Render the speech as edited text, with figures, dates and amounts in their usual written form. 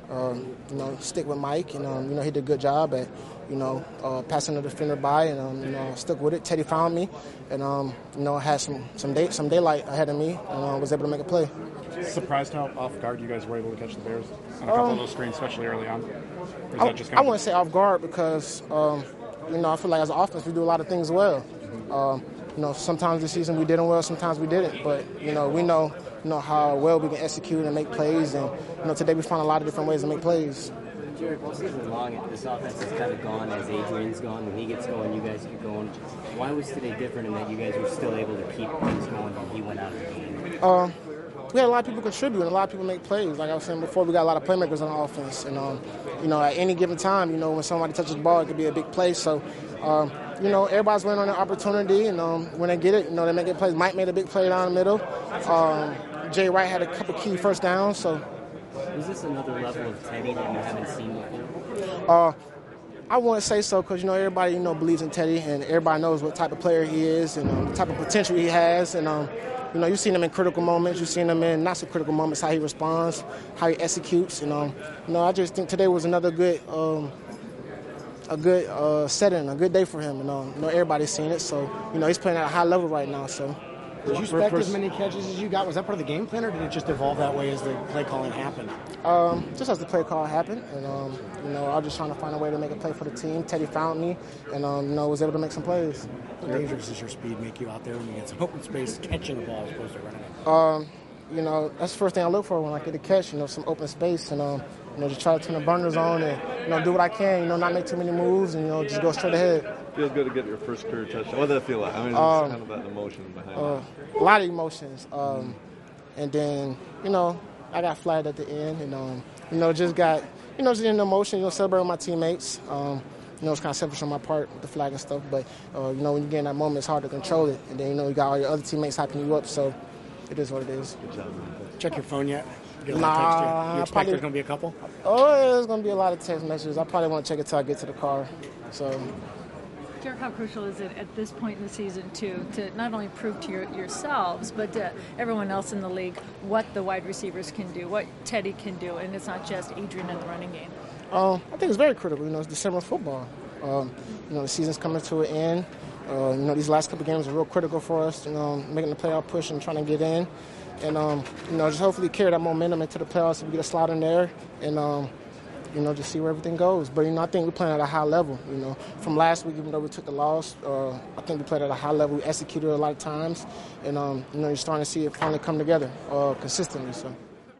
stick with Mike, and he did a good job at passing the defender by, and stuck with it. Teddy found me, and had some daylight ahead of me, and was able to make a play. Surprised how off guard you guys were able to catch the Bears on a couple of those screens, especially early on? I wouldn't say off guard because I feel like as an offense we do a lot of things well. Sometimes this season we did them well, sometimes we didn't, but we know how well we can execute and make plays, and today we found a lot of different ways to make plays. Jared, all season long, this offense has kind of gone as Adrian's gone. When he gets going, you guys keep going. Why was today different in that you guys were still able to keep things going when he went out of the game? We had a lot of people contribute, and a lot of people make plays. Like I was saying before, we got a lot of playmakers on offense, and at any given time, when somebody touches the ball, it could be a big play. So, everybody's waiting on an opportunity, and when they get it, they make it plays. Mike made a big play down the middle. Jay Wright had a couple key first downs. So, was this another level of Teddy that you haven't seen before? I wouldn't say so because everybody believes in Teddy, and everybody knows what type of player he is and the type of potential he has, and you've seen him in critical moments. You've seen him in not so critical moments, how he responds, how he executes. I just think today was another good setting, a good day for him. Everybody's seen it. So, he's playing at a high level right now. So, did you expect as many catches as you got? Was that part of the game plan, or did it just evolve that way as the play calling happened? Just as the play call happened, and I was just trying to find a way to make a play for the team. Teddy found me, and was able to make some plays. How dangerous does your speed make you out there when you get some open space catching the ball as opposed to running it? That's the first thing I look for when I get a catch. Some open space, and just try to turn the burners on and do what I can. Not make too many moves, and just go straight ahead. Feels good to get your first career touchdown. What did that feel like? I mean, it's kind of that emotion behind it. A lot of emotions, and then I got flagged at the end, and just got just in emotion, celebrating with my teammates. It's kind of selfish on my part with the flag and stuff, but when you get in that moment, it's hard to control it, and then you got all your other teammates hyping you up, so it is what it is. Good job, man. Check your phone yet? You expect there's going to be a couple? Oh, there's going to be a lot of text messages. I probably won't check it till I get to the car. So, Jared, how crucial is it at this point in the season to not only prove to yourselves, but to everyone else in the league what the wide receivers can do, what Teddy can do, and it's not just Adrian in the running game? I think it's very critical. It's December football. The season's coming to an end. These last couple games are real critical for us. Making the playoff push and trying to get in, and just hopefully carry that momentum into the playoffs so we get a slot in there, and just see where everything goes. But I think we're playing at a high level. From last week, even though we took the loss, I think we played at a high level. We executed a lot of times, and you're starting to see it finally come together consistently. So.